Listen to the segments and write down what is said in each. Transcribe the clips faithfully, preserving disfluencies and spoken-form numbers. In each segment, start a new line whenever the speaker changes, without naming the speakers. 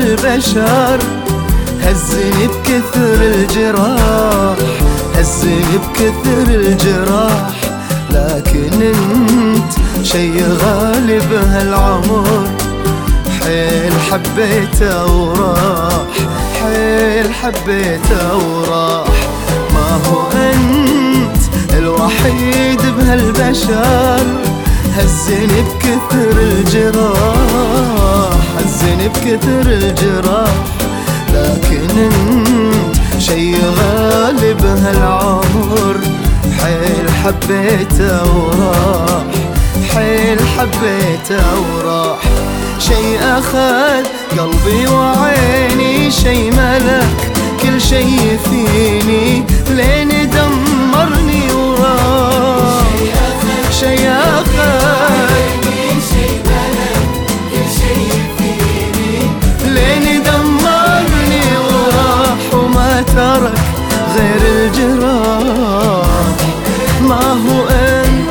بهالبشر، هزني بكثر الجراح، هزني بكثر الجراح. لكن انت شي غالي بهالعمر، حيل حبيته وراح، حيل حبيته وراح. ما هو انت الوحيد بهالبشر، هزني بكثر الجراح، هزني بكثر الجراح. لكن انت شي غالي بهالعمر، حيل حبيته وراح، حيل حبيته وراح. شي أخذ قلبي وعيني، شي ملك كل شي فيني، لين دمرني وراح. شي أخذ شي ملك كل شي فيني، لين دمرني وراح. وما ترك غير الجراح. ما هو أنت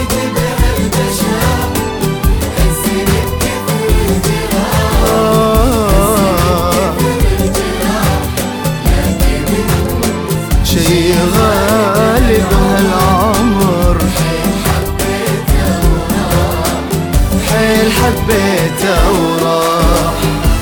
شي غالي بهالعمر، حيل حبيته وراح.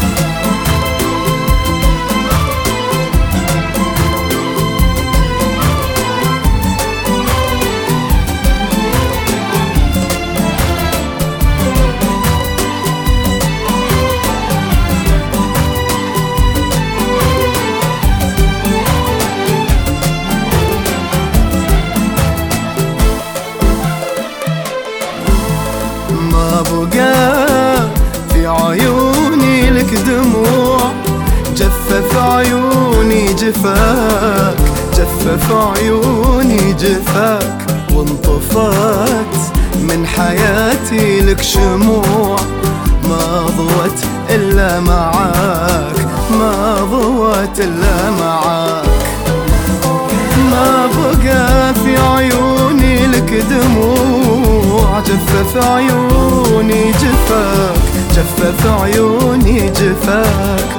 ما بقى في عيوني لك دموع، جفف عيوني جفاك، جفف عيوني جفاك. وانطفت من حياتي لك شموع، ما ضوت إلا معاك، ما ضوت إلا معاك. ما بقى في عيوني لك دموع، جفف عيوني جفاك، جفف عيوني جفاك.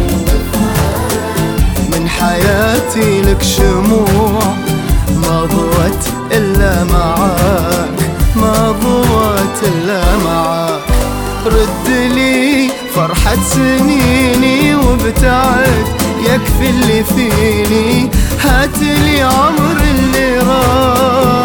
من حياتي لك شموع، ما ضوت إلا معاك، ما ضوت إلا معاك. رد لي فرحة سنيني وابتعد، يكفي اللي فيني، هات لي عمر اللي راح.